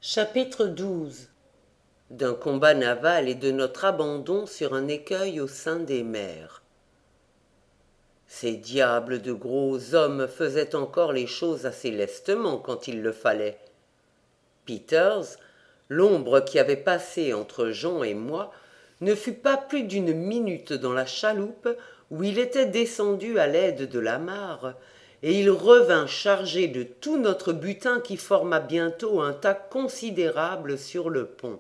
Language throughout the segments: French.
Chapitre 12. D'un combat naval et de notre abandon sur un écueil au sein des mers. Ces diables de gros hommes faisaient encore les choses assez lestement quand il le fallait. Peters, l'ombre qui avait passé entre Jean et moi, ne fut pas plus d'une minute dans la chaloupe où il était descendu à l'aide de l'amarre, et il revint chargé de tout notre butin qui forma bientôt un tas considérable sur le pont.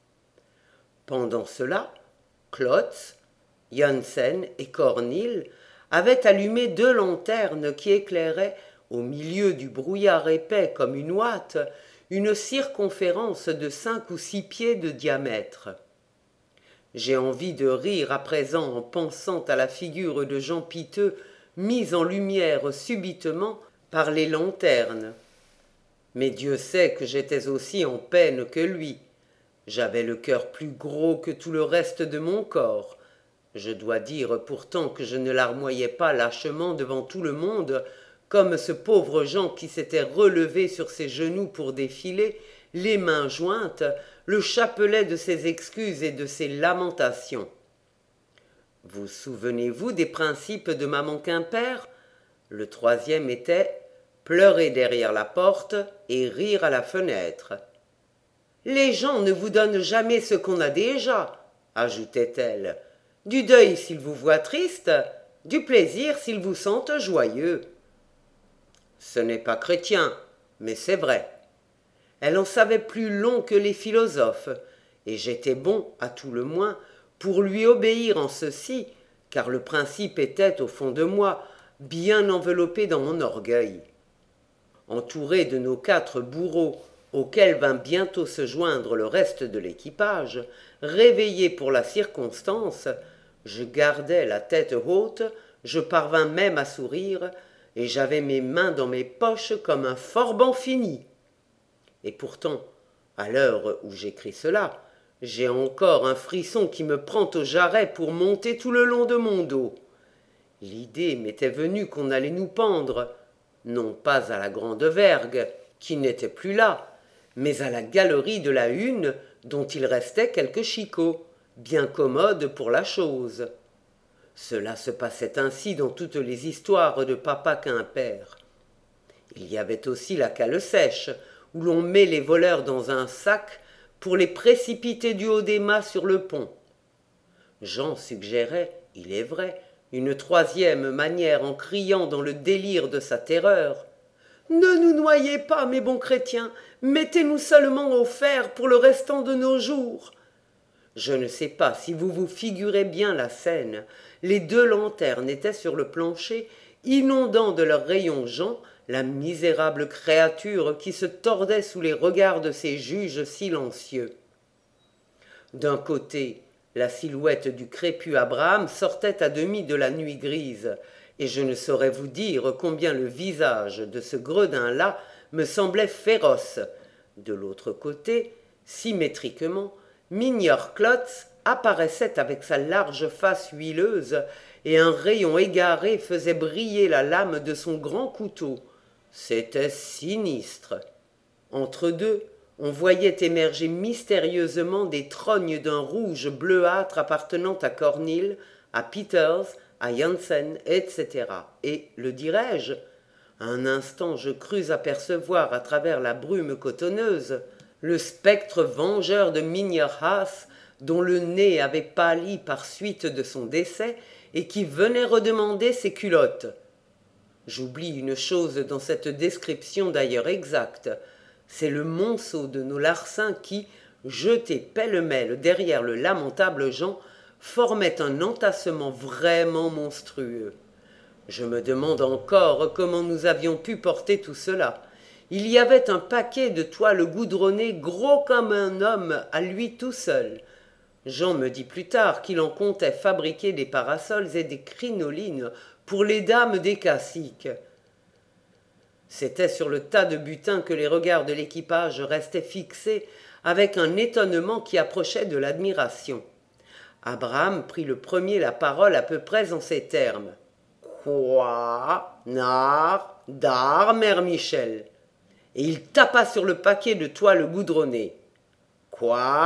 Pendant cela, Klotz, Janssen et Cornille avaient allumé 2 lanternes qui éclairaient, au milieu du brouillard épais comme une ouate, une circonférence de 5 ou 6 pieds de diamètre. J'ai envie de rire à présent en pensant à la figure de Jean Piteux mise en lumière subitement par les lanternes. Mais Dieu sait que j'étais aussi en peine que lui. J'avais le cœur plus gros que tout le reste de mon corps. Je dois dire pourtant que je ne larmoyais pas lâchement devant tout le monde, comme ce pauvre Jean qui s'était relevé sur ses genoux pour défiler, les mains jointes, le chapelet de ses excuses et de ses lamentations. Vous souvenez-vous des principes de maman Quimper? Le troisième était pleurer derrière la porte et rire à la fenêtre. Les gens ne vous donnent jamais ce qu'on a déjà, ajoutait-elle. Du deuil s'ils vous voient triste, du plaisir s'ils vous sentent joyeux. Ce n'est pas chrétien, mais c'est vrai. Elle en savait plus long que les philosophes, et j'étais bon, à tout le moins, pour lui obéir en ceci, car le principe était, au fond de moi, bien enveloppé dans mon orgueil. Entouré de nos 4 bourreaux, auquel vint bientôt se joindre le reste de l'équipage, réveillé pour la circonstance, je gardais la tête haute, je parvins même à sourire, et j'avais mes mains dans mes poches comme un forban fini. Et pourtant, à l'heure où j'écris cela, j'ai encore un frisson qui me prend au jarret pour monter tout le long de mon dos. L'idée m'était venue qu'on allait nous pendre, non pas à la grande vergue, qui n'était plus là, mais à la galerie de la Hune, dont il restait quelques chicots, bien commodes pour la chose. Cela se passait ainsi dans toutes les histoires de papa Quimper. Il y avait aussi la cale sèche, où l'on met les voleurs dans un sac pour les précipiter du haut des mâts sur le pont. Jean suggérait, il est vrai, une troisième manière en criant dans le délire de sa terreur. « Ne nous noyez pas, mes bons chrétiens, mettez-nous seulement au fer pour le restant de nos jours. » Je ne sais pas si vous vous figurez bien la scène. Les 2 lanternes étaient sur le plancher, inondant de leurs rayons Jean, la misérable créature qui se tordait sous les regards de ses juges silencieux. D'un côté, la silhouette du crépus Abraham sortait à demi de la nuit grise, et je ne saurais vous dire combien le visage de ce gredin-là me semblait féroce. De l'autre côté, symétriquement, Mignor Klotz apparaissait avec sa large face huileuse, et un rayon égaré faisait briller la lame de son grand couteau. C'était sinistre. Entre deux, on voyait émerger mystérieusement des trognes d'un rouge bleuâtre appartenant à Cornille, à Peters, à Janssen, etc. Et, le dirais-je, un instant je crus apercevoir à travers la brume cotonneuse le spectre vengeur de Mignor Haas, dont le nez avait pâli par suite de son décès et qui venait redemander ses culottes. J'oublie une chose dans cette description d'ailleurs exacte, c'est le monceau de nos larcins qui, jeté pêle-mêle derrière le lamentable Jean, formait un entassement vraiment monstrueux. Je me demande encore comment nous avions pu porter tout cela. Il y avait un paquet de toiles goudronnées gros comme un homme à lui tout seul. Jean me dit plus tard qu'il en comptait fabriquer des parasols et des crinolines pour les dames des caciques. C'était sur le tas de butin que les regards de l'équipage restaient fixés avec un étonnement qui approchait de l'admiration. Abraham prit le premier la parole à peu près en ces termes. « Quoi, nar, dar, mère Michel ?» et il tapa sur le paquet de toile goudronnée. « Quare »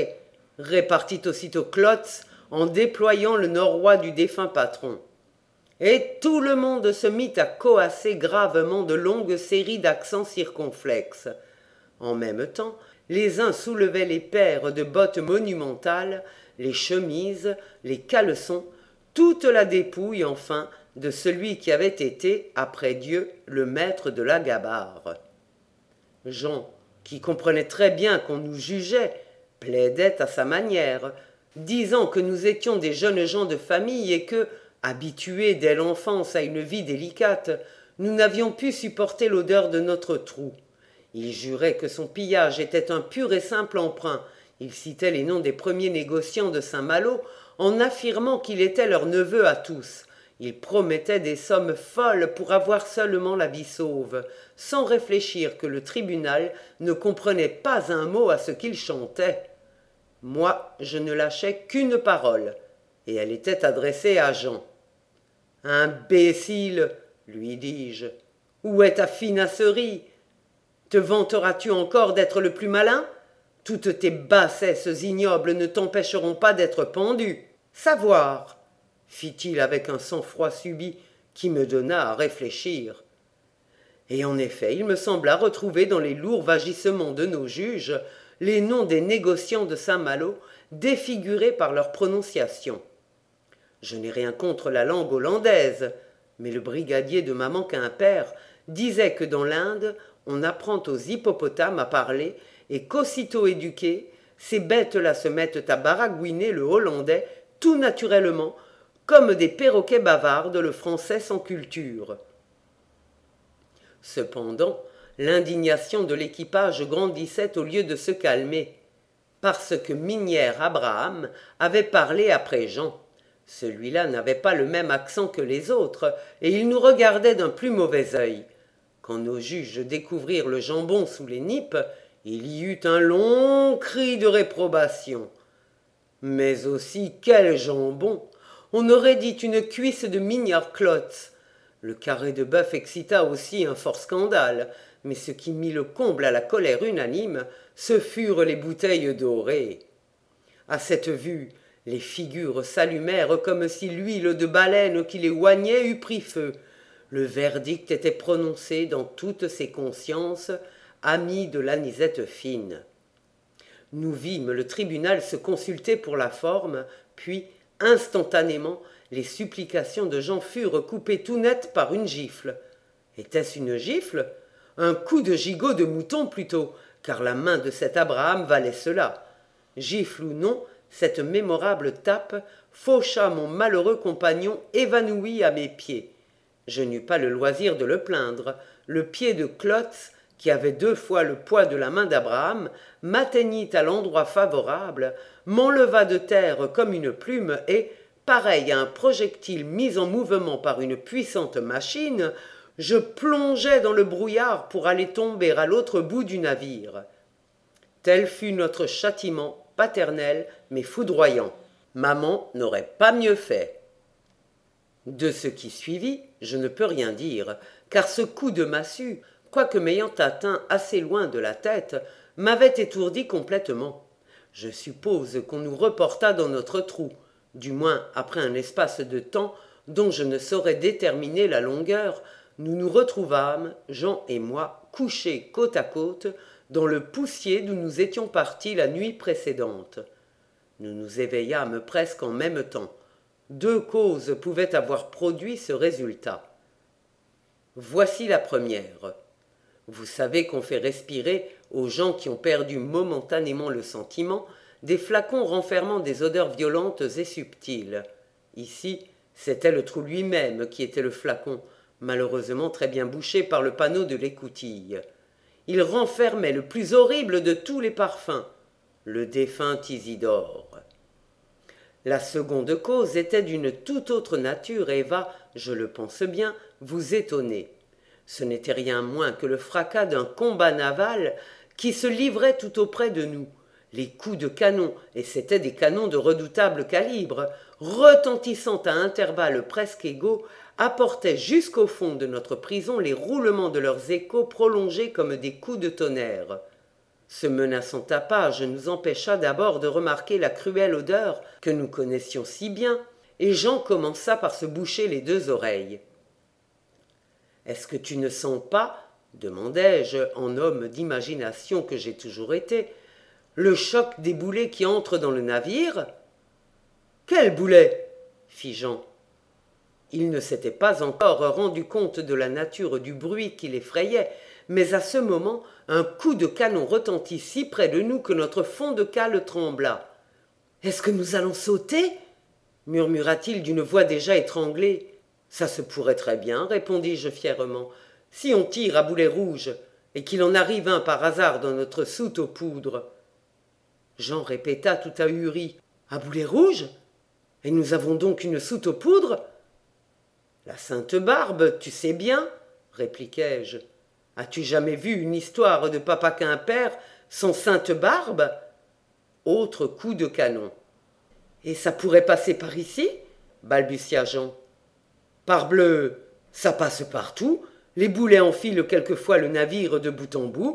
répartit aussitôt Klotz en déployant le norrois du défunt patron. Et tout le monde se mit à coasser gravement de longues séries d'accents circonflexes. En même temps, les uns soulevaient les paires de bottes monumentales, les chemises, les caleçons, toute la dépouille, enfin, de celui qui avait été, après Dieu, le maître de la gabarre. Jean, qui comprenait très bien qu'on nous jugeait, plaidait à sa manière, disant que nous étions des jeunes gens de famille et que, habitués dès l'enfance à une vie délicate, nous n'avions pu supporter l'odeur de notre trou. Il jurait que son pillage était un pur et simple emprunt. Il citait les noms des premiers négociants de Saint-Malo en affirmant qu'il était leur neveu à tous. Il promettait des sommes folles pour avoir seulement la vie sauve, sans réfléchir que le tribunal ne comprenait pas un mot à ce qu'il chantait. Moi, je ne lâchais qu'une parole, et elle était adressée à Jean. « Imbécile, lui dis-je, où est ta finasserie? Te vanteras-tu encore d'être le plus malin? Toutes tes bassesses ignobles ne t'empêcheront pas d'être pendu. Savoir, fit-il avec un sang-froid subit qui me donna à réfléchir. Et en effet, il me sembla retrouver dans les lourds vagissements de nos juges les noms des négociants de Saint-Malo défigurés par leur prononciation. Je n'ai rien contre la langue hollandaise, mais le brigadier de maman Quimper disait que dans l'Inde, on apprend aux hippopotames à parler et qu'aussitôt éduqués, ces bêtes-là se mettent à baragouiner le hollandais tout naturellement, comme des perroquets bavardes le français sans culture. Cependant, l'indignation de l'équipage grandissait au lieu de se calmer, parce que Minière Abraham avait parlé après Jean. Celui-là n'avait pas le même accent que les autres, et il nous regardait d'un plus mauvais œil. Quand nos juges découvrirent le jambon sous les nippes, il y eut un long cri de réprobation. Mais aussi, quel jambon! On aurait dit une cuisse de Mignard Klotz. Le carré de bœuf excita aussi un fort scandale, mais ce qui mit le comble à la colère unanime, ce furent les bouteilles dorées. À cette vue, les figures s'allumèrent comme si l'huile de baleine qui les oignait eût pris feu. Le verdict était prononcé dans toutes ses consciences, amis de l'anisette fine. Nous vîmes le tribunal se consulter pour la forme, puis, instantanément, les supplications de Jean furent coupées tout net par une gifle. Était-ce une gifle? Un coup de gigot de mouton plutôt, car la main de cet Abraham valait cela. Gifle ou non, cette mémorable tape faucha mon malheureux compagnon évanoui à mes pieds. Je n'eus pas le loisir de le plaindre. Le pied de Klotz, qui avait 2 fois le poids de la main d'Abraham, m'atteignit à l'endroit favorable, m'enleva de terre comme une plume et, pareil à un projectile mis en mouvement par une puissante machine, je plongeai dans le brouillard pour aller tomber à l'autre bout du navire. Tel fut notre châtiment paternel mais foudroyant. Maman n'aurait pas mieux fait. De ce qui suivit, je ne peux rien dire, car ce coup de massue, quoique m'ayant atteint assez loin de la tête, m'avait étourdi complètement. Je suppose qu'on nous reporta dans notre trou, du moins après un espace de temps dont je ne saurais déterminer la longueur, nous nous retrouvâmes, Jean et moi, couchés côte à côte, dans le poussier d'où nous étions partis la nuit précédente. Nous nous éveillâmes presque en même temps. 2 causes pouvaient avoir produit ce résultat. Voici la première. Vous savez qu'on fait respirer aux gens qui ont perdu momentanément le sentiment des flacons renfermant des odeurs violentes et subtiles. Ici, c'était le trou lui-même qui était le flacon, malheureusement très bien bouché par le panneau de l'écoutille. Il renfermait le plus horrible de tous les parfums, le défunt Isidore. La seconde cause était d'une toute autre nature et va, je le pense bien, vous étonner. Ce n'était rien moins que le fracas d'un combat naval qui se livrait tout auprès de nous. Les coups de canon, et c'étaient des canons de redoutable calibre, retentissant à intervalles presque égaux, apportaient jusqu'au fond de notre prison les roulements de leurs échos prolongés comme des coups de tonnerre. Ce menaçant tapage nous empêcha d'abord de remarquer la cruelle odeur que nous connaissions si bien, et Jean commença par se boucher les 2 oreilles. « Est-ce que tu ne sens pas, demandai-je, en homme d'imagination que j'ai toujours été, le choc des boulets qui entrent dans le navire ?»« Quel boulet ?» fit Jean. Il ne s'était pas encore rendu compte de la nature du bruit qui l'effrayait, mais à ce moment, un coup de canon retentit si près de nous que notre fond de cale trembla. « Est-ce que nous allons sauter ?» murmura-t-il d'une voix déjà étranglée. « Ça se pourrait très bien, répondis-je fièrement, si on tire à boulet rouge, et qu'il en arrive un par hasard dans notre soute aux poudres. » Jean répéta tout ahuri. « À boulet rouge ? Et nous avons donc une soute aux poudres ?» « La Sainte Barbe, tu sais bien, répliquai-je. As-tu jamais vu une histoire de Papa Quimper sans Sainte Barbe ?» Autre coup de canon. « Et ça pourrait passer par ici ?» balbutia Jean. « Parbleu, ça passe partout, les boulets enfilent quelquefois le navire de bout en bout. »«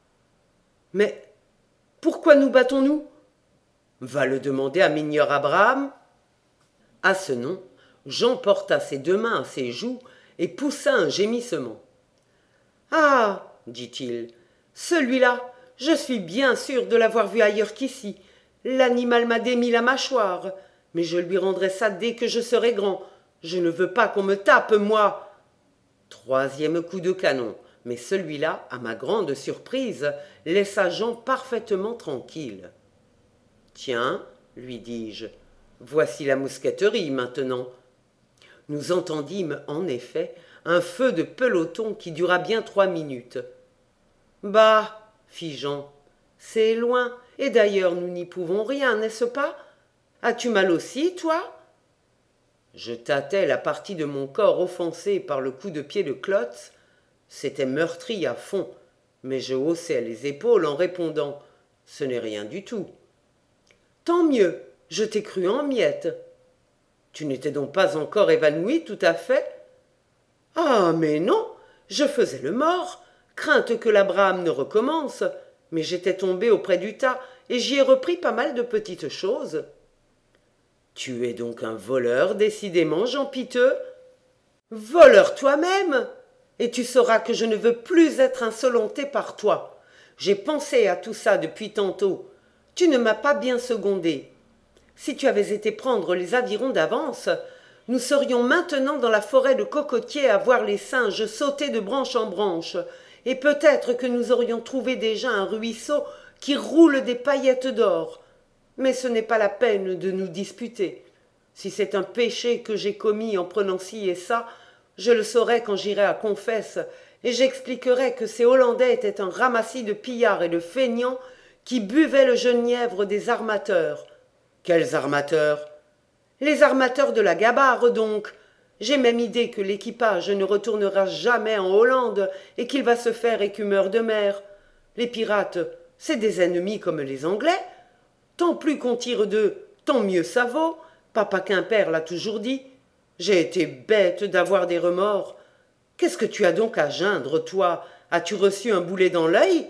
Mais pourquoi nous battons-nous » Va le demander à Migneur Abraham. À ce nom, Jean porta ses 2 mains à ses joues et poussa un gémissement. « Ah !» dit-il, « celui-là, je suis bien sûr de l'avoir vu ailleurs qu'ici. L'animal m'a démis la mâchoire, mais je lui rendrai ça dès que je serai grand. Je ne veux pas qu'on me tape, moi. » 3e coup de canon, mais celui-là, à ma grande surprise, laissa Jean parfaitement tranquille. « Tiens, lui dis-je, voici la mousqueterie maintenant. » Nous entendîmes en effet un feu de peloton qui dura bien 3 minutes. « Bah, fit Jean, c'est loin, et d'ailleurs nous n'y pouvons rien, n'est-ce pas? As-tu mal aussi, toi ?» Je tâtai la partie de mon corps offensée par le coup de pied de Klotz. C'était meurtri à fond, mais je haussai les épaules en répondant « Ce n'est rien du tout. »« Tant mieux, je t'ai cru en miettes. » « Tu n'étais donc pas encore évanoui tout à fait ?»« Ah, mais non, je faisais le mort, crainte que l'Abraham ne recommence, mais j'étais tombé auprès du tas et j'y ai repris pas mal de petites choses. »« Tu es donc un voleur, décidément, Jean Piteux. »« Voleur toi-même. Et tu sauras que je ne veux plus être insolenté par toi. J'ai pensé à tout ça depuis tantôt. Tu ne m'as pas bien secondé. Si tu avais été prendre les avirons d'avance, nous serions maintenant dans la forêt de cocotiers à voir les singes sauter de branche en branche, et peut-être que nous aurions trouvé déjà un ruisseau qui roule des paillettes d'or. Mais ce n'est pas la peine de nous disputer. Si c'est un péché que j'ai commis en prenant ci et ça, je le saurai quand j'irai à confesse, et j'expliquerai que ces Hollandais étaient un ramassis de pillards et de feignants qui buvaient le genièvre des armateurs. Quels armateurs? Les armateurs de la Gabarre, donc. J'ai même idée que l'équipage ne retournera jamais en Hollande et qu'il va se faire écumeur de mer. Les pirates, c'est des ennemis comme les Anglais. Tant plus qu'on tire d'eux, tant mieux ça vaut. Papa Quimper l'a toujours dit. J'ai été bête d'avoir des remords. Qu'est-ce que tu as donc à geindre, toi? As-tu reçu un boulet dans l'œil?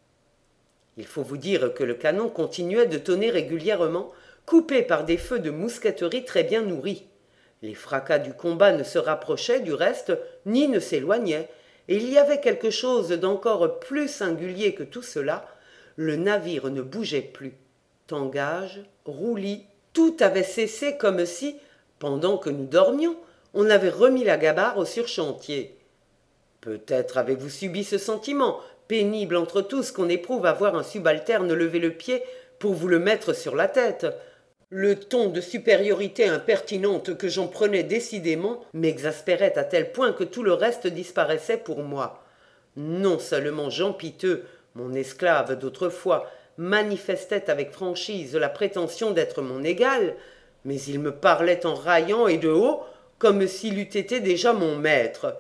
Il faut vous dire que le canon continuait de tonner régulièrement, coupé par des feux de mousqueterie très bien nourris. Les fracas du combat ne se rapprochaient du reste, ni ne s'éloignaient, et il y avait quelque chose d'encore plus singulier que tout cela, le navire ne bougeait plus. Tangage, roulis, tout avait cessé comme si, pendant que nous dormions, on avait remis la Gabarre au surchantier. Peut-être avez-vous subi ce sentiment, pénible entre tous qu'on éprouve à voir un subalterne lever le pied pour vous le mettre sur la tête. Le ton de supériorité impertinente que j'en prenais décidément m'exaspérait à tel point que tout le reste disparaissait pour moi. Non seulement Jean Piteux, mon esclave d'autrefois, manifestait avec franchise la prétention d'être mon égal, mais il me parlait en raillant et de haut, comme s'il eût été déjà mon maître.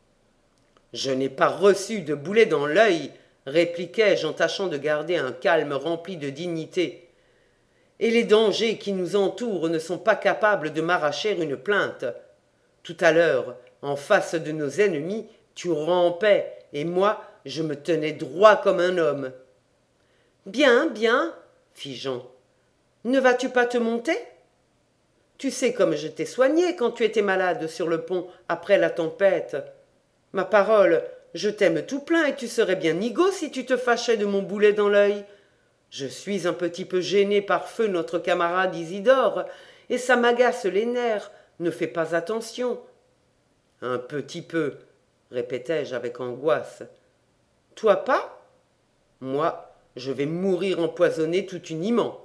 « Je n'ai pas reçu de boulet dans l'œil, » répliquai-je en tâchant de garder un calme rempli de dignité. « Et les dangers qui nous entourent ne sont pas capables de m'arracher une plainte. » Tout à l'heure, en face de nos ennemis, tu rampais, et moi, je me tenais droit comme un homme. Bien, bien, fit Jean. Ne vas-tu pas te monter? Tu sais comme je t'ai soigné quand tu étais malade sur le pont après la tempête. Ma parole, je t'aime tout plein et tu serais bien nigaud si tu te fâchais de mon boulet dans l'œil. Je suis un petit peu gêné par feu notre camarade Isidore, et ça m'agace les nerfs. Ne fais pas attention. Un petit peu, répétai-je avec angoisse. Toi pas? Moi, je vais mourir empoisonné tout uniment.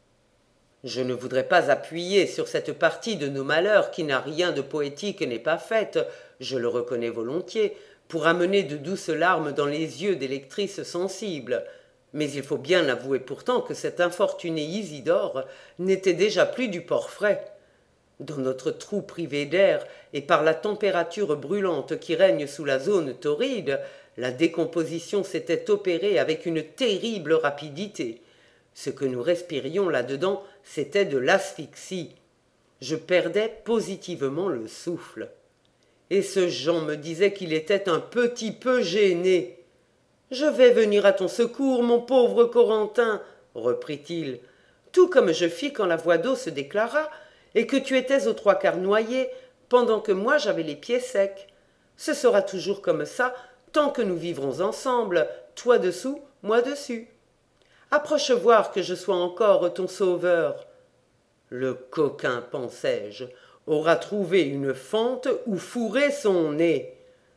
Je ne voudrais pas appuyer sur cette partie de nos malheurs qui n'a rien de poétique et n'est pas faite, je le reconnais volontiers, pour amener de douces larmes dans les yeux des lectrices sensibles. Mais il faut bien avouer pourtant que cet infortuné Isidore n'était déjà plus du port frais. Dans notre trou privé d'air et par la température brûlante qui règne sous la zone torride, la décomposition s'était opérée avec une terrible rapidité. Ce que nous respirions là-dedans, c'était de l'asphyxie. Je perdais positivement le souffle. Et ce Jean me disait qu'il était un petit peu gêné. « Je vais venir à ton secours, mon pauvre Corentin, reprit-il, tout comme je fis quand la voie d'eau se déclara et que tu étais aux trois quarts noyé, pendant que moi j'avais les pieds secs. Ce sera toujours comme ça, tant que nous vivrons ensemble, toi dessous, moi dessus. Approche voir que je sois encore ton sauveur. Le coquin, pensai-je, aura trouvé une fente où fourrer son nez.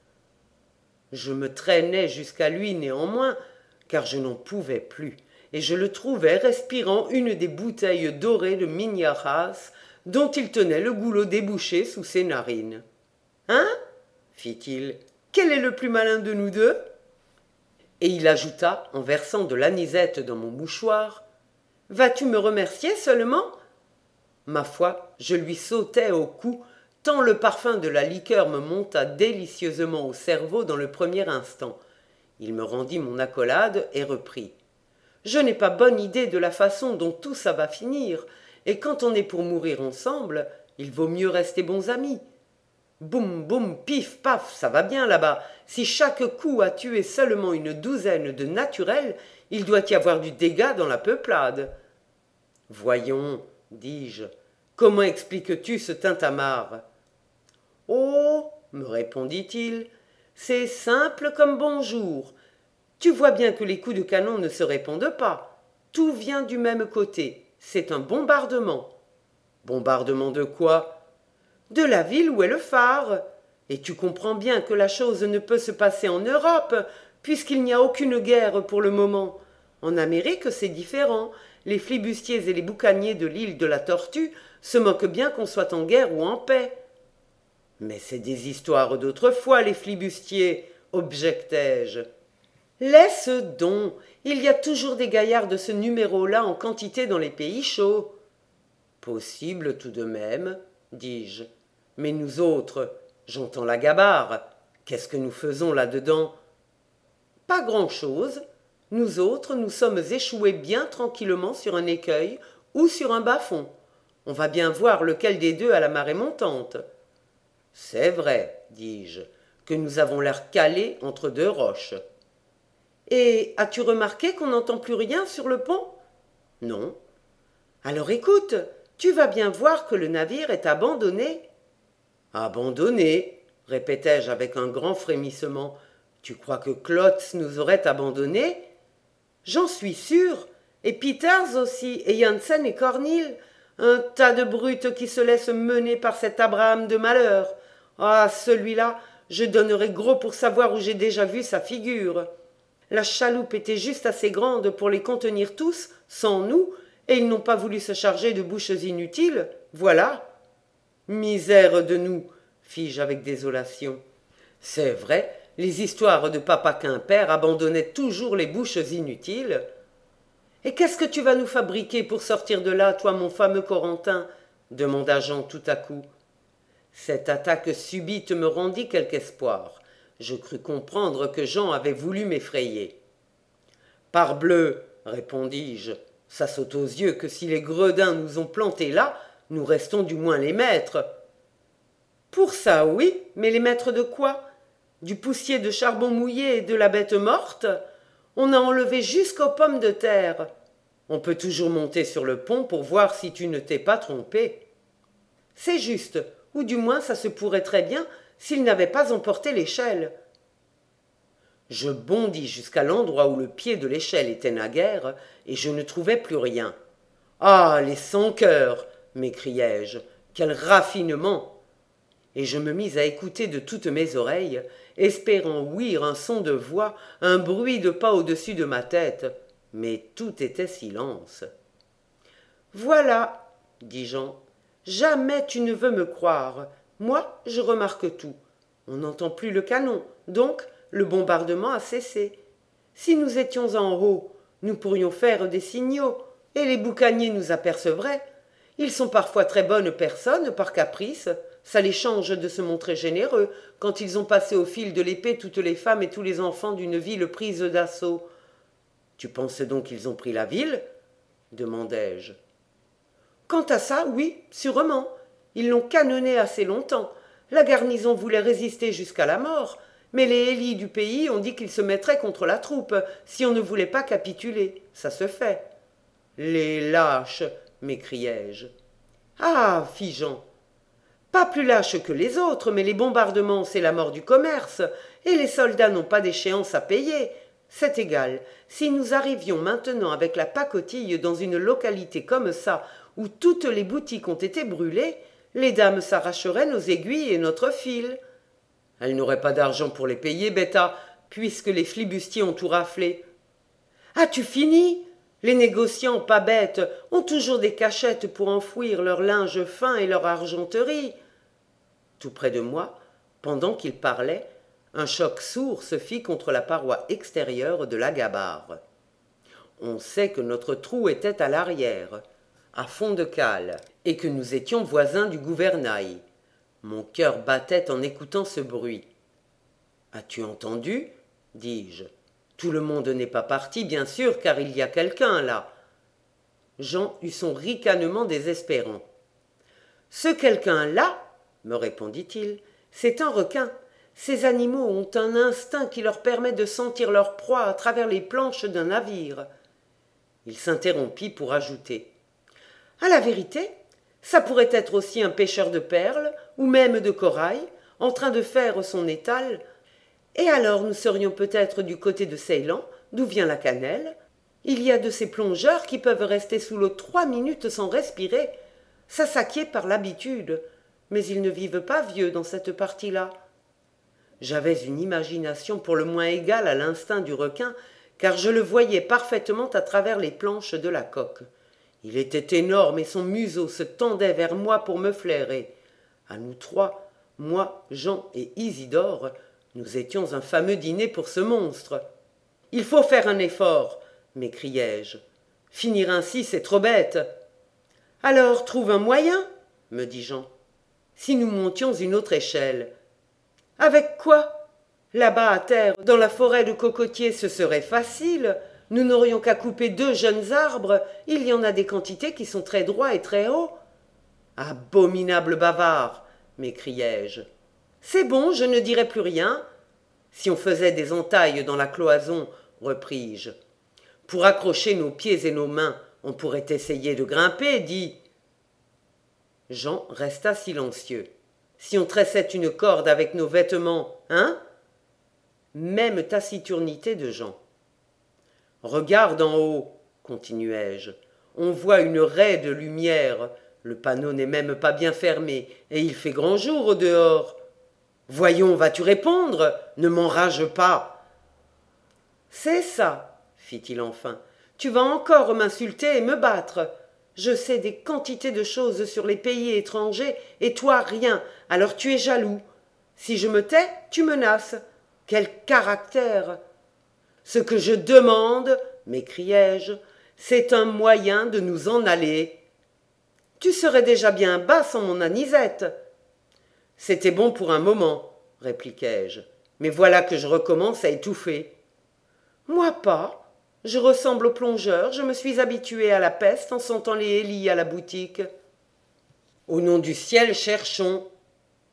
Je me traînais jusqu'à lui néanmoins, car je n'en pouvais plus, et je le trouvais respirant une des bouteilles dorées de Minyaras, dont il tenait le goulot débouché sous ses narines. « Hein » fit-il, « quel est le plus malin de nous deux ?» Et il ajouta, en versant de l'anisette dans mon mouchoir, « Vas-tu me remercier seulement ?» Ma foi, je lui sautai au cou, tant le parfum de la liqueur me monta délicieusement au cerveau dans le premier instant. Il me rendit mon accolade et reprit. « Je n'ai pas bonne idée de la façon dont tout ça va finir, et quand on est pour mourir ensemble, il vaut mieux rester bons amis. Boum, boum, pif, paf, ça va bien là-bas. Si chaque coup a tué seulement une douzaine de naturels, il doit y avoir du dégât dans la peuplade. » « Voyons, dis-je, comment expliques-tu ce tintamarre ?»« Oh, me répondit-il, c'est simple comme bonjour. Tu vois bien que les coups de canon ne se répondent pas. Tout vient du même côté. C'est un bombardement. » « Bombardement de quoi ?»« De la ville où est le phare. Et tu comprends bien que la chose ne peut se passer en Europe, puisqu'il n'y a aucune guerre pour le moment. En Amérique, c'est différent. Les flibustiers et les boucaniers de l'île de la Tortue se moquent bien qu'on soit en guerre ou en paix. »« Mais c'est des histoires d'autrefois, les flibustiers, objectai-je. »« Laisse donc, il y a toujours des gaillards de ce numéro-là en quantité dans les pays chauds. » « Possible tout de même, dis-je. Mais nous autres, j'entends la gabarre. Qu'est-ce que nous faisons là-dedans ? » « Pas grand-chose. Nous autres, nous sommes échoués bien tranquillement sur un écueil ou sur un bas-fond. On va bien voir lequel des deux a la marée montante. »« C'est vrai, dis-je, que nous avons l'air calés entre deux roches. »« Et as-tu remarqué qu'on n'entend plus rien sur le pont ? » ?»« Non. »« Alors écoute, tu vas bien voir que le navire est abandonné. » »« Abandonné, répétai-je avec un grand frémissement. Tu crois que Klotz nous aurait abandonnés ? J'en suis sûr. Et Peters aussi, et Janssen et Cornille. Un tas de brutes qui se laissent mener par cet Abraham de malheur. Ah, celui-là, je donnerais gros pour savoir où j'ai déjà vu sa figure. La chaloupe était juste assez grande pour les contenir tous, sans nous, et ils n'ont pas voulu se charger de bouches inutiles. Voilà. Misère de nous, fis-je avec désolation. C'est vrai, les histoires de papa Quimper abandonnaient toujours les bouches inutiles. Et qu'est-ce que tu vas nous fabriquer pour sortir de là, toi, mon fameux Corentin ? Demanda Jean tout à coup. Cette attaque subite me rendit quelque espoir. Je crus comprendre que Jean avait voulu m'effrayer. Parbleu, répondis-je, ça saute aux yeux que si les gredins nous ont plantés là, nous restons du moins les maîtres. Pour ça, oui, mais les mettre de quoi? Du poussier de charbon mouillé et de la bête morte? On a enlevé jusqu'aux pommes de terre. On peut toujours monter sur le pont pour voir si tu ne t'es pas trompé. C'est juste, ou du moins ça se pourrait très bien s'il n'avait pas emporté l'échelle. Je bondis jusqu'à l'endroit où le pied de l'échelle était naguère, et je ne trouvais plus rien. Ah, les sans-cœurs, m'écriai-je, quel raffinement! Et je me mis à écouter de toutes mes oreilles, espérant ouïr un son de voix, un bruit de pas au-dessus de ma tête. Mais tout était silence. Voilà, dit Jean, jamais tu ne veux me croire. Moi, je remarque tout. On n'entend plus le canon, donc le bombardement a cessé. Si nous étions en haut, nous pourrions faire des signaux, et les boucaniers nous apercevraient. Ils sont parfois très bonnes personnes par caprice. Ça les change de se montrer généreux quand ils ont passé au fil de l'épée toutes les femmes et tous les enfants d'une ville prise d'assaut. Tu penses donc qu'ils ont pris la ville? Demandai-je. Quant à ça, oui, sûrement. Ils l'ont canonnée assez longtemps. La garnison voulait résister jusqu'à la mort, mais les hélis du pays ont dit qu'ils se mettraient contre la troupe si on ne voulait pas capituler. Ça se fait. Les lâches, m'écriai-je. Ah, fit Jean. Pas plus lâches que les autres, mais les bombardements, c'est la mort du commerce, et les soldats n'ont pas d'échéance à payer. C'est égal. Si nous arrivions maintenant avec la pacotille dans une localité comme ça, où toutes les boutiques ont été brûlées, les dames s'arracheraient nos aiguilles et notre fil. Elles n'auraient pas d'argent pour les payer, bêta, puisque les flibustiers ont tout raflé. As-tu fini? Les négociants, pas bêtes, ont toujours des cachettes pour enfouir leur linge fin et leur argenterie. Tout près de moi, pendant qu'il parlait, un choc sourd se fit contre la paroi extérieure de la gabarre. On sait que notre trou était à l'arrière, à fond de cale, et que nous étions voisins du gouvernail. Mon cœur battait en écoutant ce bruit. « As-tu entendu » dis-je. « Tout le monde n'est pas parti, bien sûr, car il y a quelqu'un là. » Jean eut son ricanement désespérant. « Ce quelqu'un-là, me répondit-il, c'est un requin. Ces animaux ont un instinct qui leur permet de sentir leur proie à travers les planches d'un navire. » Il s'interrompit pour ajouter. « À la vérité, ça pourrait être aussi un pêcheur de perles, ou même de corail, en train de faire son étal. Et alors nous serions peut-être du côté de Ceylan, d'où vient la cannelle. Il y a de ces plongeurs qui peuvent rester sous l'eau 3 minutes sans respirer. Ça s'acquiert par l'habitude, mais ils ne vivent pas vieux dans cette partie-là. » J'avais une imagination pour le moins égale à l'instinct du requin, car je le voyais parfaitement à travers les planches de la coque. Il était énorme et son museau se tendait vers moi pour me flairer. À nous trois, moi, Jean et Isidore, nous étions un fameux dîner pour ce monstre. « Il faut faire un effort !» m'écriai-je. « Finir ainsi, c'est trop bête !»« Alors, trouve un moyen !» me dit Jean. « Si nous montions une autre échelle. »« Avec quoi ? Là-bas à terre, dans la forêt de cocotiers, ce serait facile. Nous n'aurions qu'à couper 2 jeunes arbres. Il y en a des quantités qui sont très droits et très hauts. »« Abominable bavard !» m'écriai-je. « C'est bon, je ne dirai plus rien. Si on faisait des entailles dans la cloison, repris-je. Pour accrocher nos pieds et nos mains, on pourrait essayer de grimper, dit. Jean resta silencieux. Si on tressait une corde avec nos vêtements, hein? Même taciturnité de Jean. Regarde en haut, continuai-je. On voit une raie de lumière. Le panneau n'est même pas bien fermé, et il fait grand jour au dehors. Voyons, vas-tu répondre? Ne m'enrage pas. C'est ça, fit-il enfin. Tu vas encore m'insulter et me battre. Je sais des quantités de choses sur les pays étrangers, et toi rien, alors tu es jaloux. Si je me tais, tu menaces. Quel caractère! Ce que je demande, m'écriai-je, c'est un moyen de nous en aller. Tu serais déjà bien bas sans mon anisette. C'était bon pour un moment, répliquai-je, mais voilà que je recommence à étouffer. Moi pas. Je ressemble au plongeur, je me suis habitué à la peste en sentant les hélies à la boutique. Au nom du ciel, cherchons.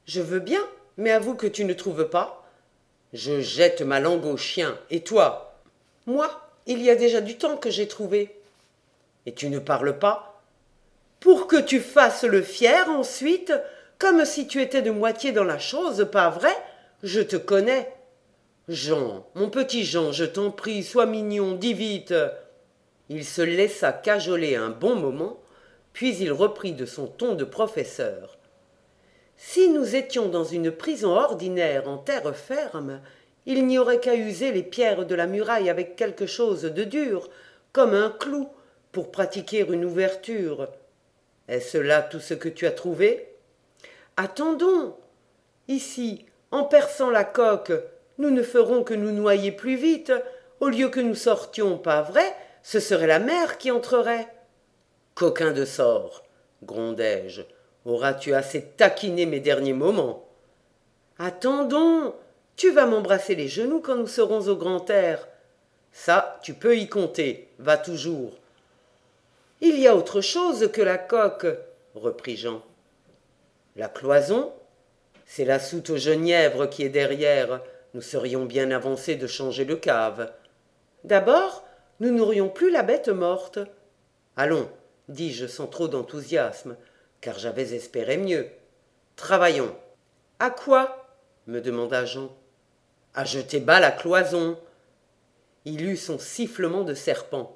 Je veux bien, mais avoue que tu ne trouves pas. Je jette ma langue au chien. Et toi? Moi, il y a déjà du temps que j'ai trouvé. Et tu ne parles pas? Pour que tu fasses le fier ensuite, comme si tu étais de moitié dans la chose, pas vrai? Je te connais. Jean, mon petit Jean, je t'en prie, sois mignon, dis vite. Il se laissa cajoler un bon moment, puis il reprit de son ton de professeur. Si nous étions dans une prison ordinaire en terre ferme, il n'y aurait qu'à user les pierres de la muraille avec quelque chose de dur, comme un clou, pour pratiquer une ouverture. Est-ce là tout ce que tu as trouvé? Attendons. Ici, en perçant la coque, nous ne ferons que nous noyer plus vite. Au lieu que nous sortions, pas vrai, ce serait la mer qui entrerait. Coquin de sort, grondai-je, auras-tu assez taquiné mes derniers moments? Attendons, tu vas m'embrasser les genoux quand nous serons au grand air. Ça, tu peux y compter, va toujours. Il y a autre chose que la coque, reprit Jean. La cloison? C'est la soute aux genièvres qui est derrière. Nous serions bien avancés de changer de cave. D'abord, nous n'aurions plus la bête morte. Allons, dis-je sans trop d'enthousiasme, car j'avais espéré mieux. Travaillons. À quoi? Me demanda Jean. À jeter bas la cloison. Il eut son sifflement de serpent.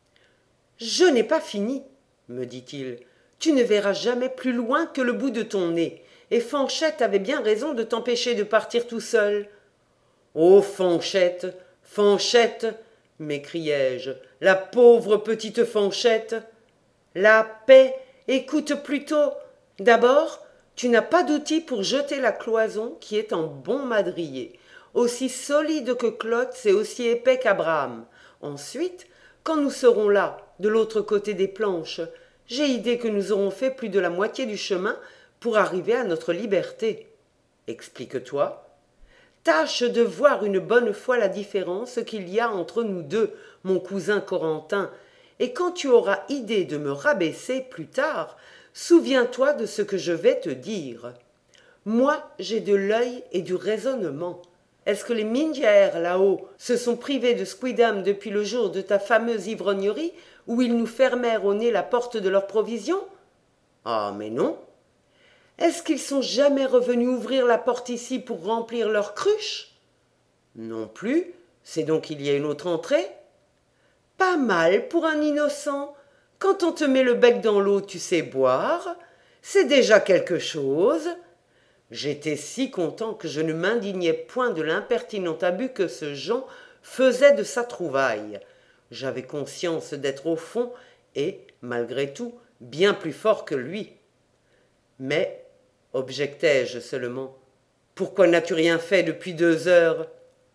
Je n'ai pas fini, me dit-il. Tu ne verras jamais plus loin que le bout de ton nez, et Fanchette avait bien raison de t'empêcher de partir tout seul. Ô Fanchette, Fanchette, m'écriai-je, la pauvre petite Fanchette. La paix, écoute plutôt. D'abord, tu n'as pas d'outil pour jeter la cloison qui est en bon madrier, aussi solide que Klotz et aussi épais qu'Abraham. Ensuite, quand nous serons là, de l'autre côté des planches, j'ai idée que nous aurons fait plus de la moitié du chemin pour arriver à notre liberté. Explique-toi. Tâche de voir une bonne fois la différence qu'il y a entre nous deux, mon cousin Corentin, et quand tu auras idée de me rabaisser plus tard, souviens-toi de ce que je vais te dire. Moi, j'ai de l'œil et du raisonnement. Est-ce que les Mingières, là-haut, se sont privés de Squidam depuis le jour de ta fameuse ivrognerie, où ils nous fermèrent au nez la porte de leurs provisions? Ah, mais non. Est-ce qu'ils sont jamais revenus ouvrir la porte ici pour remplir leur cruche? Non plus. C'est donc qu'il y a une autre entrée? Pas mal pour un innocent. Quand on te met le bec dans l'eau, tu sais boire. C'est déjà quelque chose. J'étais si content que je ne m'indignais point de l'impertinent abus que ce Jean faisait de sa trouvaille. J'avais conscience d'être au fond et, malgré tout, bien plus fort que lui. Mais, objectai-je seulement, pourquoi n'as-tu rien fait depuis 2 heures?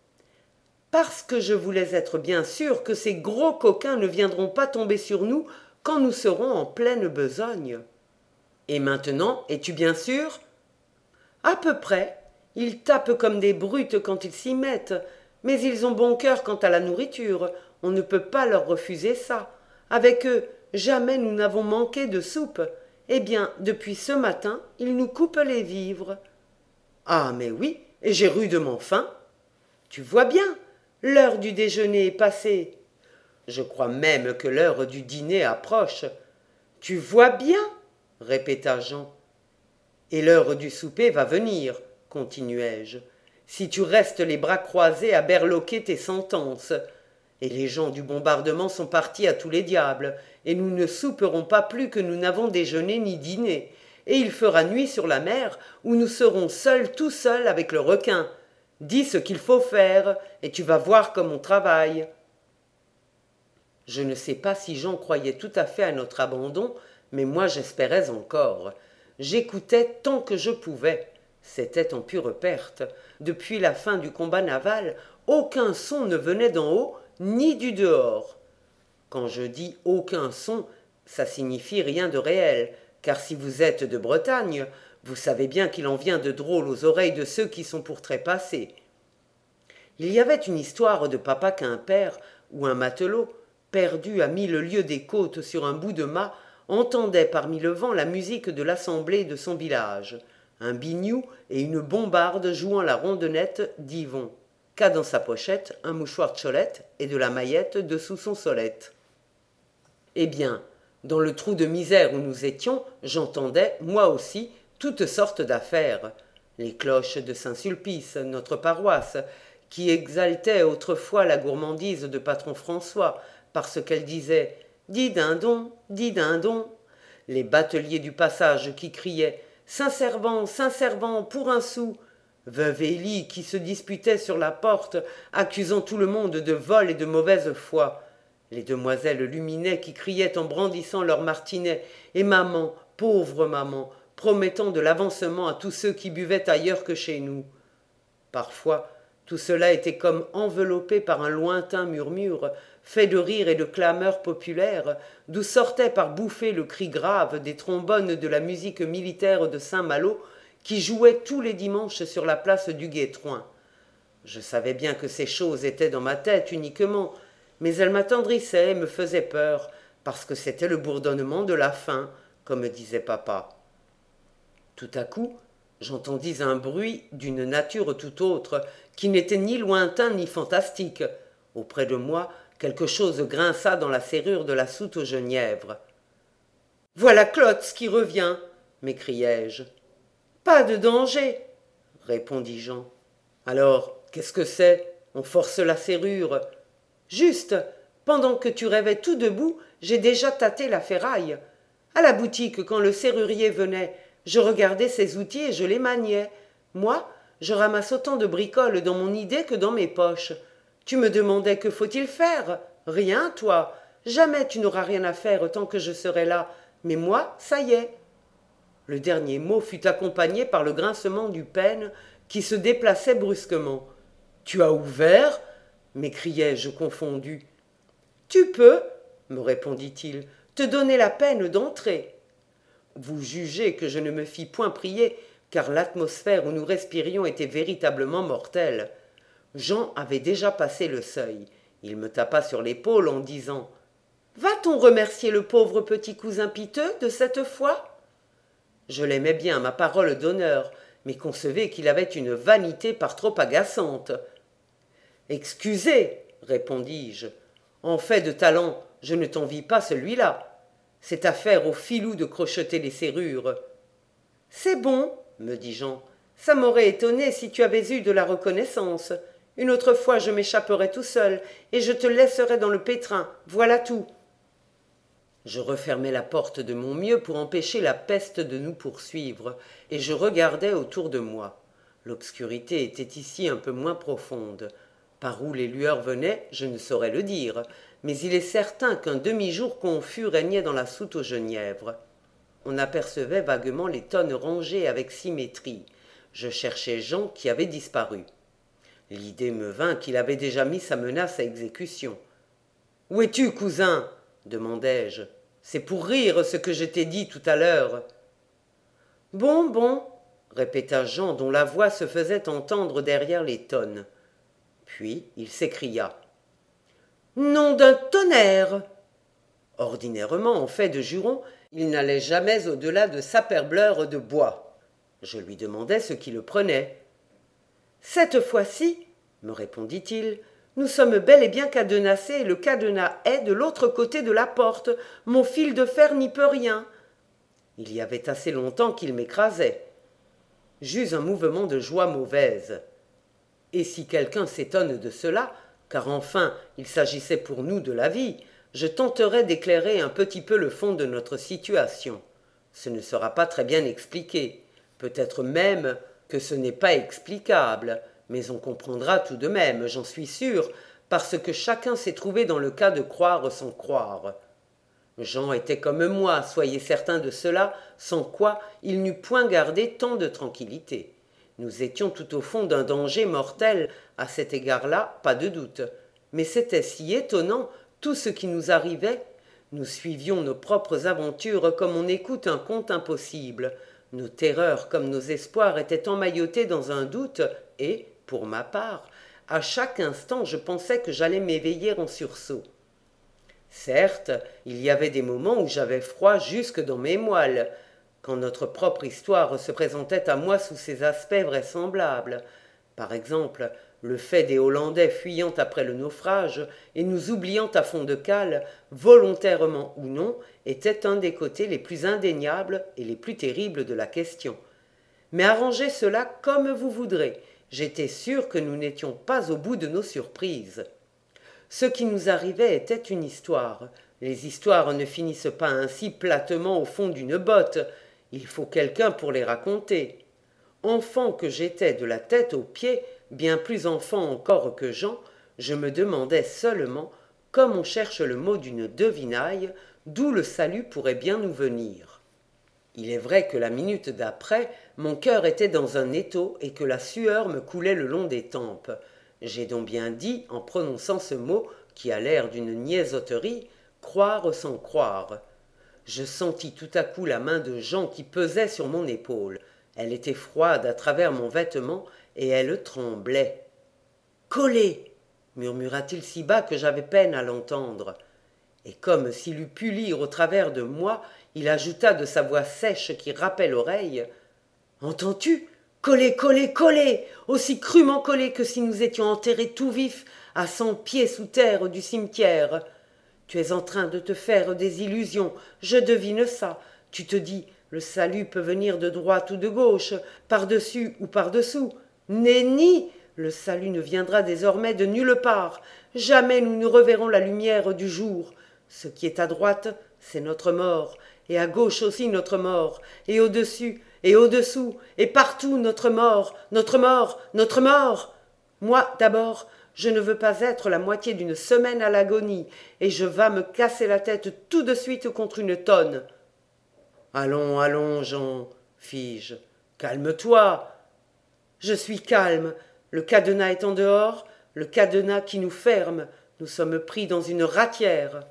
Parce que je voulais être bien sûr que ces gros coquins ne viendront pas tomber sur nous quand nous serons en pleine besogne. Et maintenant, es-tu bien sûr? À peu près. Ils tapent comme des brutes quand ils s'y mettent, mais ils ont bon cœur quant à la nourriture. On ne peut pas leur refuser ça. Avec eux, jamais nous n'avons manqué de soupe. Eh bien, depuis ce matin, ils nous coupent les vivres. Ah, mais oui, et j'ai rudement faim. Tu vois bien, l'heure du déjeuner est passée. Je crois même que l'heure du dîner approche. Tu vois bien, répéta Jean. Et l'heure du souper va venir, continuai-je, si tu restes les bras croisés à berloquer tes sentences. Et les gens du bombardement sont partis à tous les diables, et nous ne souperons pas plus que nous n'avons déjeuné ni dîné. Et il fera nuit sur la mer, où nous serons seuls, tout seuls avec le requin. Dis ce qu'il faut faire, et tu vas voir comme on travaille. Je ne sais pas si Jean croyait tout à fait à notre abandon, mais moi j'espérais encore. J'écoutais tant que je pouvais. C'était en pure perte. Depuis la fin du combat naval, aucun son ne venait d'en haut, ni du dehors. Quand je dis aucun son, ça signifie rien de réel, car si vous êtes de Bretagne, vous savez bien qu'il en vient de drôle aux oreilles de ceux qui sont pour trépasser. Il y avait une histoire de papa Quimper, où un matelot, perdu à 1000 lieues des côtes sur un bout de mât, entendait parmi le vent la musique de l'assemblée de son village. un biniou et une bombarde jouant la rondonnette d'Yvon, qu'a dans sa pochette un mouchoir de cholette et de la maillette dessous son solette. Eh bien, dans le trou de misère où nous étions, j'entendais, moi aussi, toutes sortes d'affaires. Les cloches de Saint-Sulpice, notre paroisse, qui exaltait autrefois la gourmandise de patron François, parce qu'elle disait « Dis dindon, dis dindon !» Les bateliers du passage qui criaient « Saint-Servant, pour un sou !» Veuve Élie qui se disputait sur la porte, accusant tout le monde de vol et de mauvaise foi. Les demoiselles Luminet qui criaient en brandissant leur martinet, et maman, pauvre maman, promettant de l'avancement à tous ceux qui buvaient ailleurs que chez nous. Parfois, tout cela était comme enveloppé par un lointain murmure, fait de rires et de clameurs populaires, d'où sortait par bouffées le cri grave des trombones de la musique militaire de Saint-Malo, qui jouait tous les dimanches sur la place du Guétroin. Je savais bien que ces choses étaient dans ma tête uniquement, mais elles m'attendrissaient et me faisaient peur, parce que c'était le bourdonnement de la faim, comme disait papa. Tout à coup, j'entendis un bruit d'une nature tout autre, qui n'était ni lointain ni fantastique. Auprès de moi, quelque chose grinça dans la serrure de la soute aux genièvres. « Voilà Klotz qui revient !» m'écriai-je. « Pas de danger !» répondit Jean. « Alors, qu'est-ce que c'est ? On force la serrure. »« Juste, pendant que tu rêvais tout debout, j'ai déjà tâté la ferraille. À la boutique, quand le serrurier venait, je regardais ses outils et je les maniais. Moi, je ramasse autant de bricoles dans mon idée que dans mes poches. Tu me demandais que faut-il faire ? Rien, toi. Jamais tu n'auras rien à faire tant que je serai là. Mais moi, ça y est. » Le dernier mot fut accompagné par le grincement du pêne qui se déplaçait brusquement. « Tu as ouvert ?» m'écriai-je confondu. « Tu peux, » me répondit-il, « te donner la peine d'entrer. » Vous jugez que je ne me fis point prier, car l'atmosphère où nous respirions était véritablement mortelle. Jean avait déjà passé le seuil. Il me tapa sur l'épaule en disant « Va-t-on remercier le pauvre petit cousin piteux de cette fois ?» Je l'aimais bien, ma parole d'honneur, mais concevez qu'il avait une vanité par trop agaçante. « Excusez, répondis-je, en fait de talent, je ne t'envie pas celui-là. C'est affaire au filou de crocheter les serrures. »« C'est bon, me dit Jean, ça m'aurait étonné si tu avais eu de la reconnaissance. Une autre fois je m'échapperais tout seul, et je te laisserais dans le pétrin, voilà tout. » Je refermai la porte de mon mieux pour empêcher la peste de nous poursuivre, et je regardais autour de moi. L'obscurité était ici un peu moins profonde. Par où les lueurs venaient, je ne saurais le dire, mais il est certain qu'un demi-jour confus régnait dans la soute aux genièvres. On apercevait vaguement les tonnes rangées avec symétrie. Je cherchais Jean qui avait disparu. L'idée me vint qu'il avait déjà mis sa menace à exécution. « Où es-tu, cousin ?» demandai-je. « C'est pour rire ce que je t'ai dit tout à l'heure. »« Bon, bon, » répéta Jean, dont la voix se faisait entendre derrière les tonnes. Puis il s'écria. « Nom d'un tonnerre !» Ordinairement, en fait de juron, il n'allait jamais au-delà de saperbleur de bois. Je lui demandai ce qui le prenait. « Cette fois-ci, me répondit-il, nous sommes bel et bien cadenassés et le cadenas est de l'autre côté de la porte. Mon fil de fer n'y peut rien. » Il y avait assez longtemps qu'il m'écrasait. J'eus un mouvement de joie mauvaise. Et si quelqu'un s'étonne de cela, car enfin il s'agissait pour nous de la vie, je tenterai d'éclairer un petit peu le fond de notre situation. Ce ne sera pas très bien expliqué, peut-être même que ce n'est pas explicable, mais on comprendra tout de même, j'en suis sûr, parce que chacun s'est trouvé dans le cas de croire sans croire. Jean était comme moi, soyez certains de cela, sans quoi il n'eût point gardé tant de tranquillité. Nous étions tout au fond d'un danger mortel, à cet égard-là, pas de doute. Mais c'était si étonnant, tout ce qui nous arrivait. Nous suivions nos propres aventures comme on écoute un conte impossible. Nos terreurs comme nos espoirs étaient emmaillotés dans un doute, et, pour ma part, à chaque instant je pensais que j'allais m'éveiller en sursaut. Certes, il y avait des moments où j'avais froid jusque dans mes moelles, quand notre propre histoire se présentait à moi sous ses aspects vraisemblables. Par exemple, le fait des Hollandais fuyant après le naufrage et nous oubliant à fond de cale, volontairement ou non, était un des côtés les plus indéniables et les plus terribles de la question. Mais arrangez cela comme vous voudrez, j'étais sûr que nous n'étions pas au bout de nos surprises. Ce qui nous arrivait était une histoire. Les histoires ne finissent pas ainsi platement au fond d'une botte. Il faut quelqu'un pour les raconter. Enfant que j'étais de la tête aux pieds, bien plus enfant encore que Jean, je me demandais seulement, comme on cherche le mot d'une devinaille, d'où le salut pourrait bien nous venir. Il est vrai que la minute d'après, mon cœur était dans un étau et que la sueur me coulait le long des tempes. J'ai donc bien dit, en prononçant ce mot, qui a l'air d'une niaiseauterie, croire sans croire. Je sentis tout à coup la main de Jean qui pesait sur mon épaule. Elle était froide à travers mon vêtement et elle tremblait. « Collez !» murmura-t-il si bas que j'avais peine à l'entendre. Et comme s'il eût pu lire au travers de moi, il ajouta de sa voix sèche qui râpait l'oreille. « Entends-tu ? Collez, collez, collez ! Aussi crûment collez que si nous étions enterrés tout vifs à 100 pieds sous terre du cimetière. Tu es en train de te faire des illusions, je devine ça. Tu te dis, le salut peut venir de droite ou de gauche, par-dessus ou par-dessous. Nenni ! Le salut ne viendra désormais de nulle part. Jamais nous ne reverrons la lumière du jour. Ce qui est à droite, c'est notre mort, et à gauche aussi notre mort, et au-dessus, et au-dessous, et partout notre mort, notre mort, notre mort. Moi, d'abord, je ne veux pas être la moitié d'une semaine à l'agonie, et je vas me casser la tête tout de suite contre une tonne. Allons, allons, Jean, fis-je, calme-toi. Je suis calme. Le cadenas est en dehors, le cadenas qui nous ferme. Nous sommes pris dans une ratière.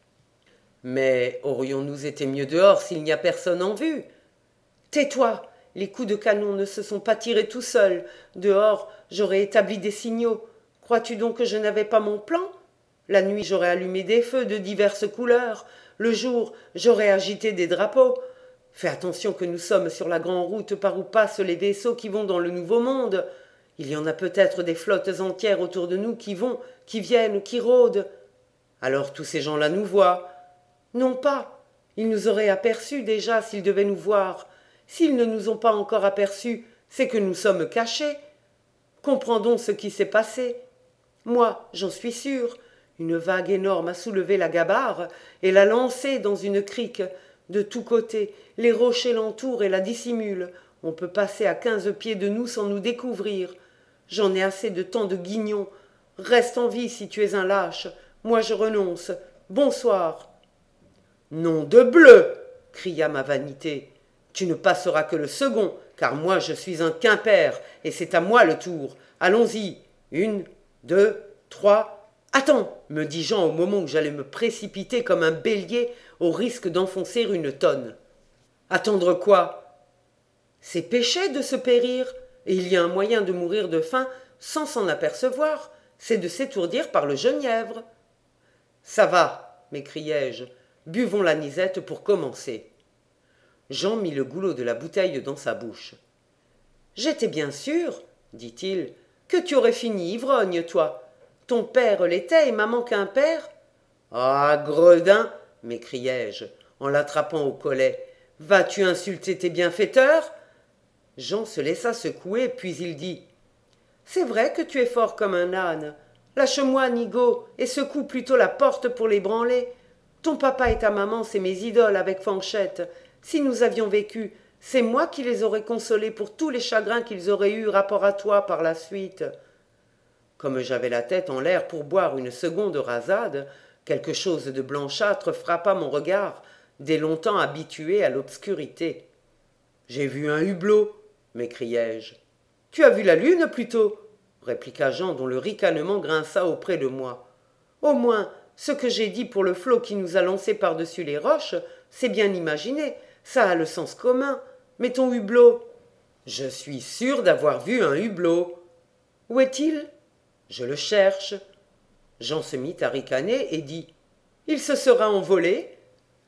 Mais aurions-nous été mieux dehors s'il n'y a personne en vue? Tais-toi, les coups de canon ne se sont pas tirés tout seuls. Dehors, j'aurais établi des signaux. Crois-tu donc que je n'avais pas mon plan? La nuit, j'aurais allumé des feux de diverses couleurs. Le jour, j'aurais agité des drapeaux. Fais attention que nous sommes sur la grande route par où passent les vaisseaux qui vont dans le Nouveau Monde. Il y en a peut-être des flottes entières autour de nous qui vont, qui viennent, qui rôdent. Alors tous ces gens-là nous voient. Non pas. Ils nous auraient aperçus déjà s'ils devaient nous voir. S'ils ne nous ont pas encore aperçus, c'est que nous sommes cachés. Comprends donc ce qui s'est passé. Moi, j'en suis sûr, une vague énorme a soulevé la Gabarre et l'a lancée dans une crique. De tous côtés, les rochers l'entourent et la dissimulent. On peut passer à 15 pieds de nous sans nous découvrir. J'en ai assez de temps de guignon. Reste en vie si tu es un lâche. Moi je renonce. Bonsoir. Nom de bleu, cria ma vanité. Tu ne passeras que le second, car moi je suis un Quimper, et c'est à moi le tour. Allons-y. 1, 2, 3. Attends, me dit Jean au moment où j'allais me précipiter comme un bélier au risque d'enfoncer une tonne. Attendre quoi? C'est péché de se périr, et il y a un moyen de mourir de faim sans s'en apercevoir, c'est de s'étourdir par le genièvre. Ça va, m'écriai-je, buvons l'anisette pour commencer. Jean mit le goulot de la bouteille dans sa bouche. J'étais bien sûr, dit-il, que tu aurais fini ivrogne, toi. Ton père l'était et maman qu'un père. Ah, gredin, m'écriai-je, en l'attrapant au collet. Vas-tu insulter tes bienfaiteurs? Jean se laissa secouer, puis il dit. C'est vrai que tu es fort comme un âne. Lâche-moi, Nigaud, et secoue plutôt la porte pour l'ébranler. Ton papa et ta maman, c'est mes idoles avec Fanchette. Si nous avions vécu, c'est moi qui les aurais consolés pour tous les chagrins qu'ils auraient eus rapport à toi par la suite. Comme j'avais la tête en l'air pour boire une seconde rasade, quelque chose de blanchâtre frappa mon regard, dès longtemps habitué à l'obscurité. J'ai vu un hublot, m'écriai-je. Tu as vu la lune plutôt, répliqua Jean dont le ricanement grinça auprès de moi. Au moins, ce que j'ai dit pour le flot qui nous a lancés par-dessus les roches, c'est bien imaginé, ça a le sens commun. Mais ton hublot? Je suis sûr d'avoir vu un hublot. Où est-il? Je le cherche. Jean se mit à ricaner et dit. Il se sera envolé?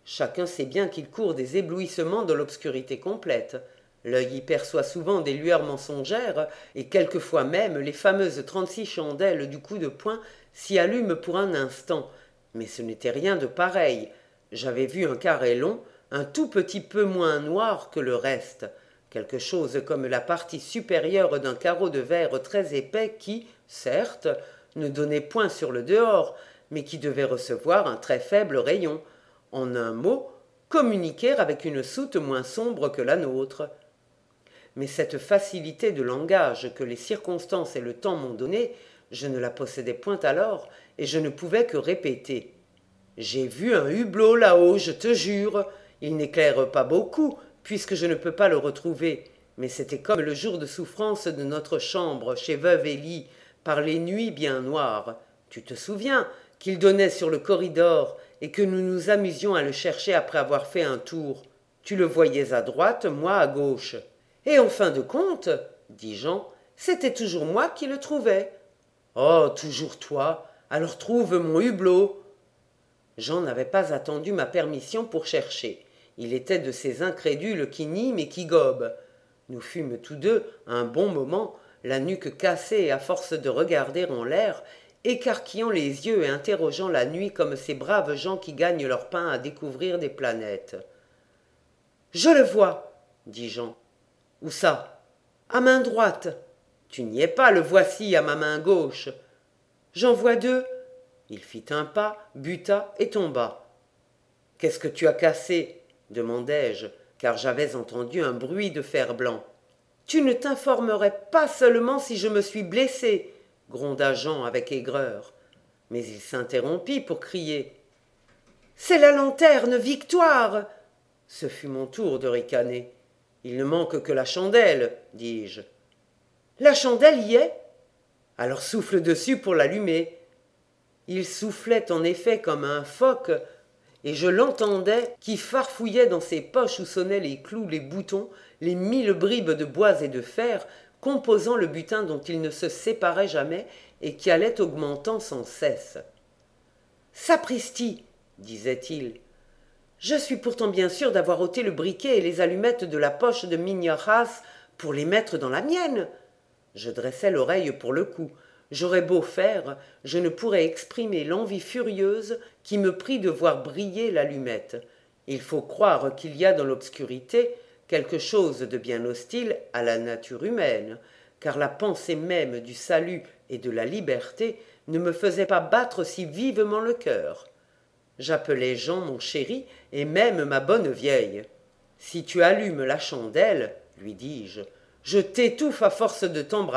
Chacun sait bien qu'il court des éblouissements dans l'obscurité complète. L'œil y perçoit souvent des lueurs mensongères, et quelquefois même les fameuses 36 chandelles du coup de poing s'y allument pour un instant. Mais ce n'était rien de pareil. J'avais vu un carré long, un tout petit peu moins noir que le reste, quelque chose comme la partie supérieure d'un carreau de verre très épais qui, certes, ne donnait point sur le dehors, mais qui devait recevoir un très faible rayon. En un mot, communiquer avec une soute moins sombre que la nôtre. Mais cette facilité de langage que les circonstances et le temps m'ont donnée, je ne la possédais point alors, et je ne pouvais que répéter. J'ai vu un hublot là-haut, je te jure. Il n'éclaire pas beaucoup, puisque je ne peux pas le retrouver, mais c'était comme le jour de souffrance de notre chambre chez veuve Élie, par les nuits bien noires. Tu te souviens qu'il donnait sur le corridor et que nous nous amusions à le chercher après avoir fait un tour. Tu le voyais à droite, moi à gauche. Et en fin de compte, dit Jean, c'était toujours moi qui le trouvais. Oh, toujours toi. Alors trouve mon hublot. Jean n'avait pas attendu ma permission pour chercher. Il était de ces incrédules qui nient mais qui gobent. Nous fûmes tous deux, un bon moment, la nuque cassée à force de regarder en l'air, écarquillant les yeux et interrogeant la nuit comme ces braves gens qui gagnent leur pain à découvrir des planètes. « Je le vois, dit Jean. « Où ça? À main droite. Tu n'y es pas, le voici à ma main gauche. J'en vois deux. » Il fit un pas, buta et tomba. « Qu'est-ce que tu as cassé ?» demandai-je, car j'avais entendu un bruit de fer-blanc. « Tu ne t'informerais pas seulement si je me suis blessé, gronda Jean avec aigreur. Mais il s'interrompit pour crier. « C'est la lanterne, victoire !» Ce fut mon tour de ricaner. « Il ne manque que la chandelle, dis-je. »« La chandelle y est ? Alors souffle dessus pour l'allumer. » Il soufflait en effet comme un phoque, et je l'entendais qui farfouillait dans ses poches où sonnaient les clous, les boutons, les 1000 bribes de bois et de fer, composant le butin dont il ne se séparait jamais et qui allait augmentant sans cesse. « Sapristi !» disait-il. « Je suis pourtant bien sûr d'avoir ôté le briquet et les allumettes de la poche de Minhas pour les mettre dans la mienne. » Je dressai l'oreille pour le coup. J'aurais beau faire, je ne pourrais exprimer l'envie furieuse qui me prit de voir briller l'allumette. Il faut croire qu'il y a dans l'obscurité quelque chose de bien hostile à la nature humaine, car la pensée même du salut et de la liberté ne me faisait pas battre si vivement le cœur. J'appelai Jean mon chéri et même ma bonne vieille. « Si tu allumes la chandelle, lui dis-je, je t'étouffe à force de t'embrasser. »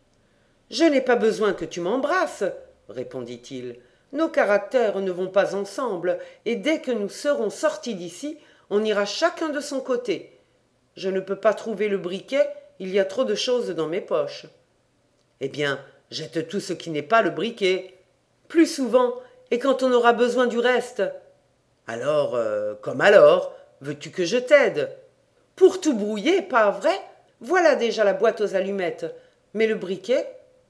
« Je n'ai pas besoin que tu m'embrasses, répondit-il. Nos caractères ne vont pas ensemble, et dès que nous serons sortis d'ici, on ira chacun de son côté. Je ne peux pas trouver le briquet, il y a trop de choses dans mes poches. Eh bien, jette tout ce qui n'est pas le briquet. Plus souvent, et quand on aura besoin du reste. Alors, comme alors, veux-tu que je t'aide? Pour tout brouiller, pas vrai? Voilà déjà la boîte aux allumettes. Mais le briquet?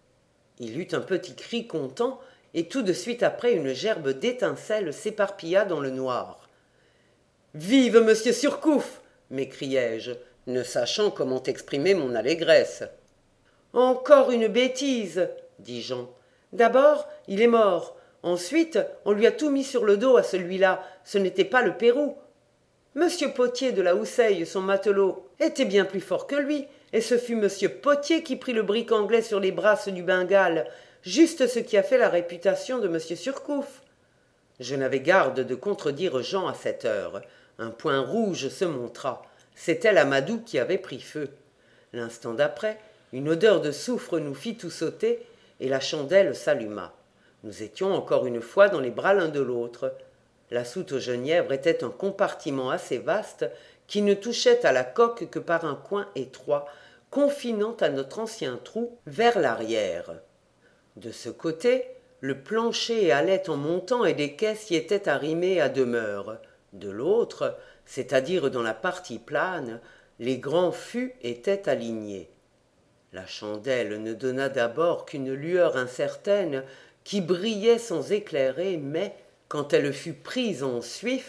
Il eut un petit cri content, et tout de suite après une gerbe d'étincelles s'éparpilla dans le noir. « Vive monsieur Surcouf !» m'écriai-je, ne sachant comment exprimer mon allégresse. « Encore une bêtise !» dit Jean. « D'abord, il est mort. Ensuite, on lui a tout mis sur le dos à celui-là. Ce n'était pas le Pérou. Monsieur Potier de la Houssaye, son matelot, était bien plus fort que lui, et ce fut monsieur Potier qui prit le brick anglais sur les brasses du Bengale, juste ce qui a fait la réputation de monsieur Surcouf. » Je n'avais garde de contredire Jean à cette heure. Un point rouge se montra. C'était l'amadou qui avait pris feu. L'instant d'après, une odeur de soufre nous fit tout sauter, et la chandelle s'alluma. Nous étions encore une fois dans les bras l'un de l'autre. La soute aux genièvres était un compartiment assez vaste qui ne touchait à la coque que par un coin étroit, confinant à notre ancien trou vers l'arrière. De ce côté, le plancher allait en montant et des caisses y étaient arrimées à demeure. De l'autre, c'est-à-dire dans la partie plane, les grands fûts étaient alignés. La chandelle ne donna d'abord qu'une lueur incertaine qui brillait sans éclairer, mais, quand elle fut prise en suif,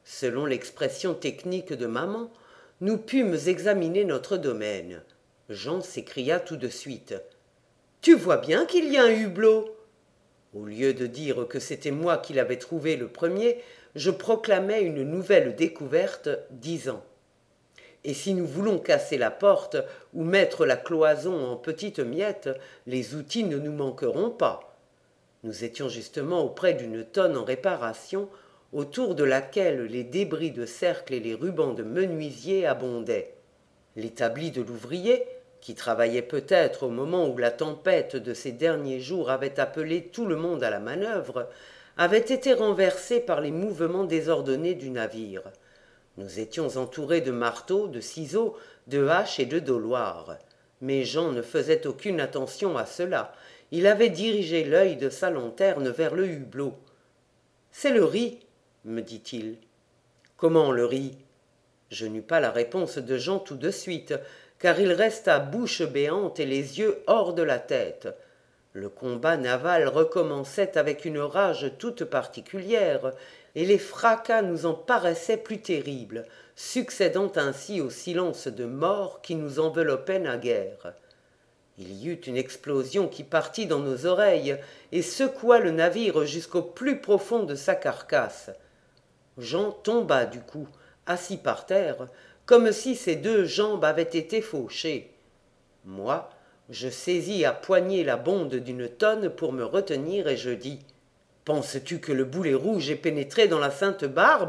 selon l'expression technique de maman, nous pûmes examiner notre domaine. Jean s'écria tout de suite. « Tu vois bien qu'il y a un hublot !» Au lieu de dire que c'était moi qui l'avais trouvé le premier, je proclamais une nouvelle découverte, disant « Et si nous voulons casser la porte ou mettre la cloison en petites miettes, les outils ne nous manqueront pas. » Nous étions justement auprès d'une tonne en réparation, autour de laquelle les débris de cercle et les rubans de menuisier abondaient. L'établi de l'ouvrier, qui travaillait peut-être au moment où la tempête de ces derniers jours avait appelé tout le monde à la manœuvre, avait été renversé par les mouvements désordonnés du navire. Nous étions entourés de marteaux, de ciseaux, de haches et de doloirs. Mais Jean ne faisait aucune attention à cela. Il avait dirigé l'œil de sa lanterne vers le hublot. « C'est le riz, » me dit-il. « Comment le riz ?» Je n'eus pas la réponse de Jean tout de suite, car il resta bouche béante et les yeux hors de la tête. Le combat naval recommençait avec une rage toute particulière, et les fracas nous en paraissaient plus terribles, succédant ainsi au silence de mort qui nous enveloppait naguère. Il y eut une explosion qui partit dans nos oreilles et secoua le navire jusqu'au plus profond de sa carcasse. Jean tomba du coup, assis par terre, comme si ses deux jambes avaient été fauchées. Moi, je saisis à poignée la bonde d'une tonne pour me retenir et je dis « Penses-tu que le boulet rouge ait pénétré dans la sainte barbe ?